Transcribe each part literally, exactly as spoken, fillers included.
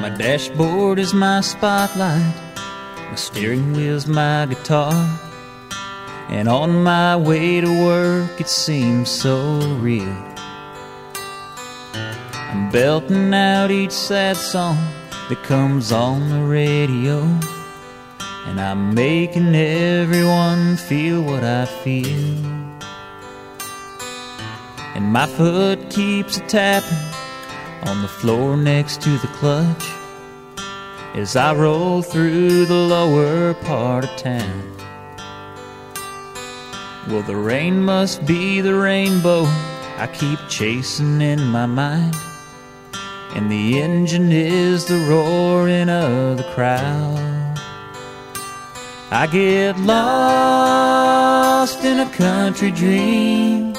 My dashboard is my spotlight, my steering wheel's my guitar, and on my way to work it seems so real. I'm belting out each sad song that comes on the radio, and I'm making everyone feel what I feel. And my foot keeps a-tapping on the floor next to the clutch as I roll through the lower part of town. Well, the rain must be the rainbow I keep chasing in my mind, and the engine is the roaring of the crowd. I get lost in a country dream.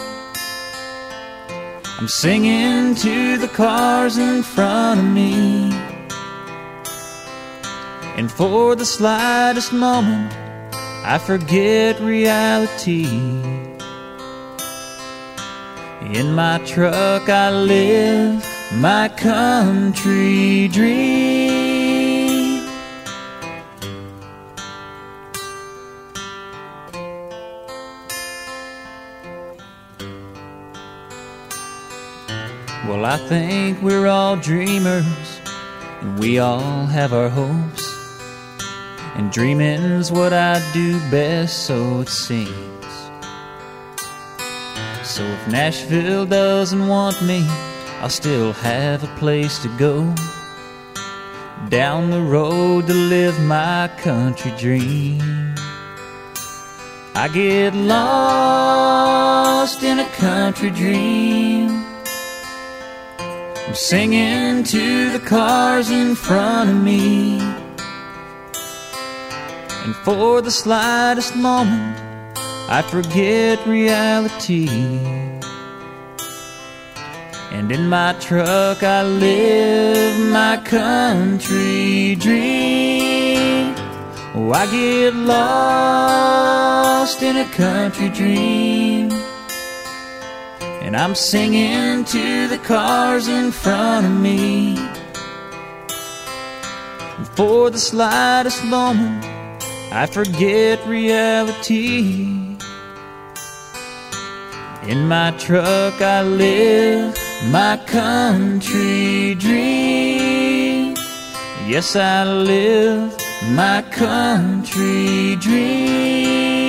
I'm singing to the cars in front of me, and for the slightest moment I forget reality. In my truck I live my country dream. Well, I think we're all dreamers, and we all have our hopes, and dreaming's what I do best, so it seems. So if Nashville doesn't want me, I'll still have a place to go down the road to live my country dream. I get lost in a country dream. I'm singing to the cars in front of me, and for the slightest moment I forget reality. And in my truck I live my country dream. Oh, I get lost in a country dream, and I'm singing to the cars in front of me. And for the slightest moment I forget reality. In my truck I live my country dream. Yes, I live my country dream.